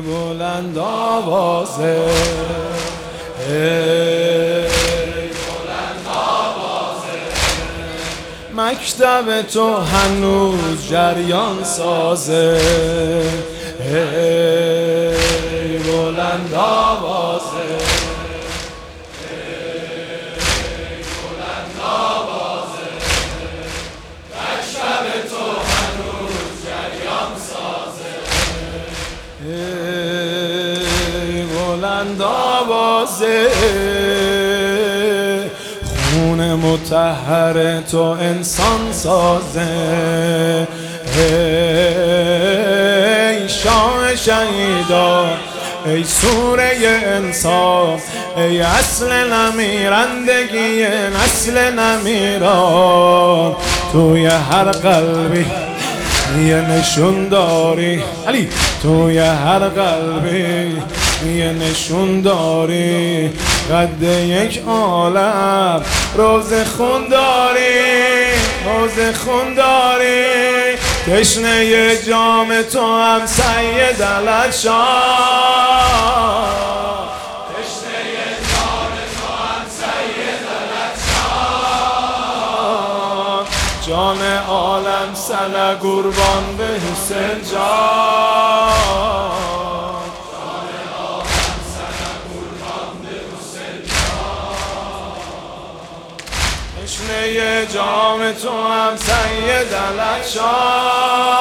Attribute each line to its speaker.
Speaker 1: بلند آوازه، مکتب تو هنوز جریان سازه، ای بلند آوازه، ای بلند آوازه، مکتب تو هنوز جریان سازه، ای بلند آوازه، خون مطهر تو انسان سازه، ای شاه شهیدان، ای سوره انصاف، ای اصل نمیرندگی نسل نمیران، توی هر قلبی یه نشون داری علی، توی هر قلبی یه نشون داری، قد یک عالم روز خون داری، روز خون داری، تشنه ی جام تو هم سید الاشان، تشنه ی جام تو هم سید الاشان، جان عالم سنه قربان به حسین جان، تشنه ی جام تو هم سید الاشان.